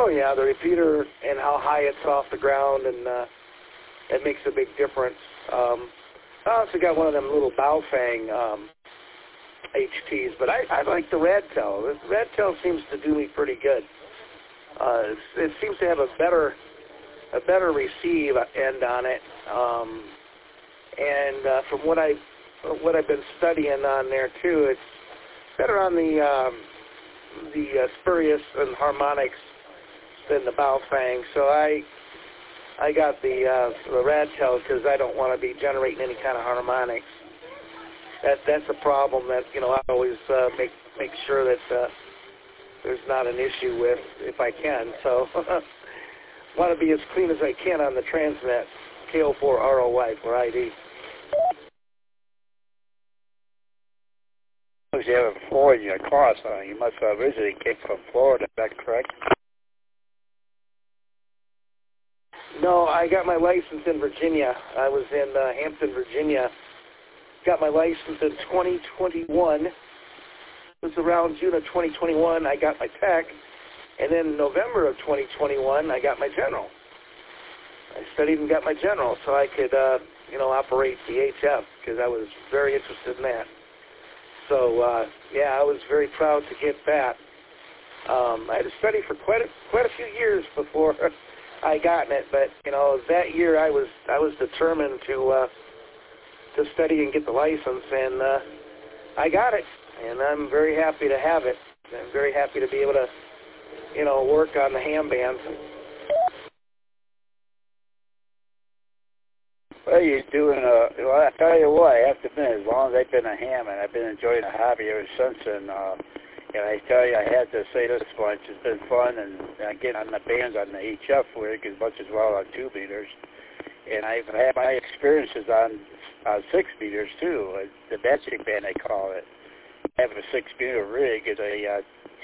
Oh yeah, the repeater and how high it's off the ground, and it makes a big difference. I also got one of them little Baofeng HTs, but I like the Radtel. The Radtel seems to do me pretty good. It seems to have a better receive end on it, and from what I've been studying on there too, it's better on the spurious and harmonics than the Baofeng. So I got the Radtel because I don't want to be generating any kind of harmonics. That's a problem that I always make sure that there's not an issue with if I can. So want to be as clean as I can on the transmit. KO4ROY for ID. You have a Ford in your car, so you must have originally came from Florida. Is that correct? No, I got my license in Virginia. I was in Hampton, Virginia. Got my license in 2021. It was around June of 2021. I got my tech, and then November of 2021, I got my general. I studied and got my general, so I could, operate the HF because I was very interested in that. So, yeah, I was very proud to get that. I had to study for quite a few years before I got it, but that year I was determined to study and get the license, and I got it, and I'm very happy to have it. I'm very happy to be able to, work on the ham bands. Well, you're doing well, I tell you what, I have to admit, as long as I've been a ham, and I've been enjoying the hobby ever since, and I tell you, I had to say this much, it's been fun, and getting on the bands on the HF rig as much as well on 2 meters, and I've had my experiences on 6 meters too, the matching band they call it. I have a 6 meter rig, it's a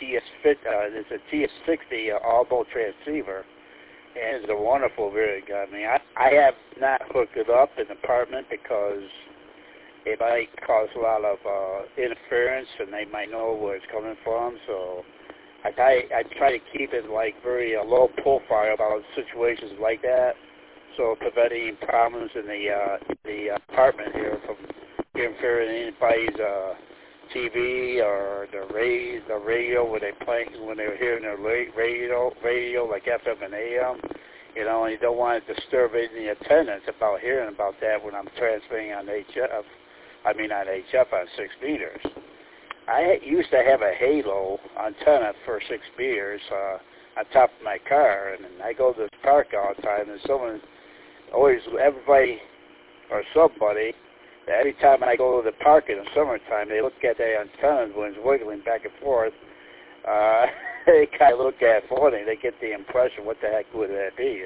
TS60 all-bolt transceiver. And it's a wonderful rig. I mean, I have not hooked it up in the apartment because it might cause a lot of interference, and they might know where it's coming from. So I try to keep it like very low profile about situations like that, so preventing problems in the apartment here from interfering in anybody's TV or the radio when they're hearing their radio like FM and AM, and you don't want to disturb any attendants about hearing about that when I'm transmitting on HF. I mean on HF on 6 meters. I used to have a Halo antenna for 6 meters on top of my car, and I go to this park all the time, and everybody or somebody. Every time I go to the park in the summertime, they look at the antennas when it's wiggling back and forth. They kind of look at it funny. They get the impression, what the heck would that be,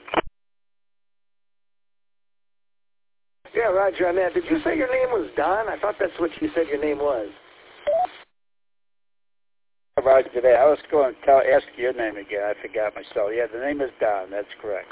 Yeah, Roger, on that. Did you say your name was Don? I thought that's what you said your name was. Roger, today I was going to ask your name again. I forgot myself. Yeah, the name is Don. That's correct.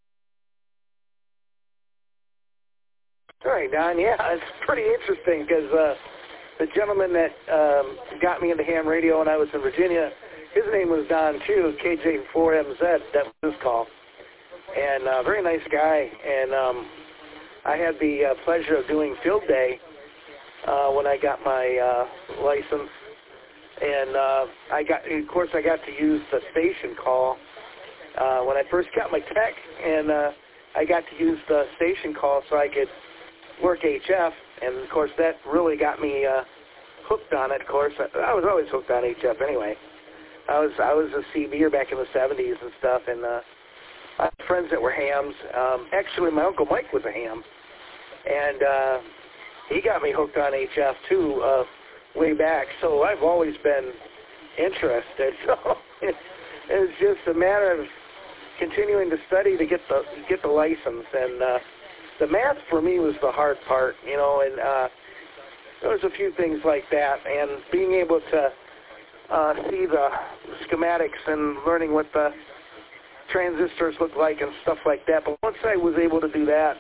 All right, Don. Yeah, it's pretty interesting because the gentleman that got me into ham radio when I was in Virginia, his name was Don too, KJ4MZ. That was his call, and very nice guy. And I had the pleasure of doing field day when I got my license, and of course, I got to use the station call when I first got my tech, and I got to use the station call so I could work HF, and of course that really got me hooked on it. Of course, I was always hooked on HF anyway. I was a CBer back in the 70s and stuff, and I had friends that were hams. Actually, my Uncle Mike was a ham, and he got me hooked on HF too way back. So I've always been interested. So it's just a matter of continuing to study to get the license, and the math for me was the hard part, and there was a few things like that, and being able to see the schematics and learning what the transistors look like and stuff like that. But once I was able to do that,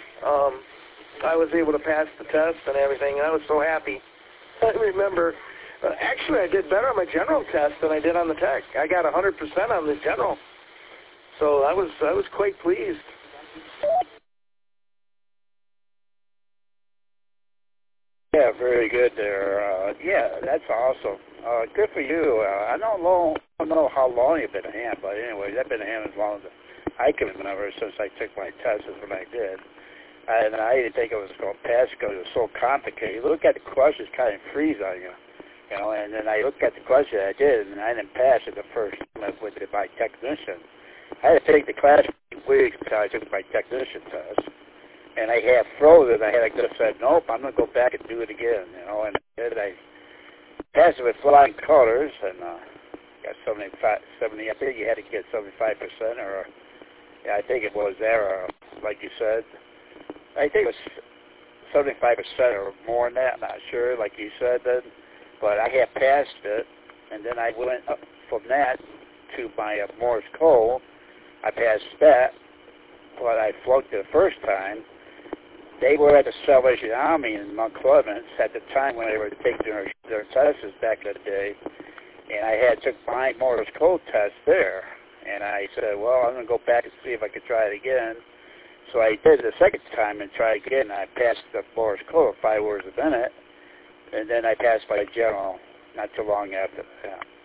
I was able to pass the test and everything, and I was so happy. I remember Actually, I did better on my general test than I did on the tech. I got 100% on the general, so I was quite pleased. Yeah, very good there. Yeah, that's awesome. Good for you. I don't know how long you've been a ham, but anyways, I've been a ham as long as I can remember since I took my test is when I did. And I didn't think it was going to pass because it was so complicated. You look at the questions, kind of freeze on you, and then I looked at the question I did, and I didn't pass it the first time with my technician. I had to take the class for 2 weeks until I took my technician test. And I had frozen. I could have said, nope, I'm going to go back and do it again, and I passed it with flying colors, and got 70, I think you had to get 75%, or yeah, I think it was there, like you said. I think it was 75% or more than that, I'm not sure, like you said then, but I had passed it, and then I went up from that to my Morse code. I passed that, but I flunked it the first time. They were at the Salvation Army in Mount Clemens at the time when they were taking their tests back in the day, and I took my Morse code test there, and I said, well, I'm going to go back and see if I could try it again. So I did it the second time and tried again, and I passed the Morse code 5 words a minute, and then I passed my general not too long after that.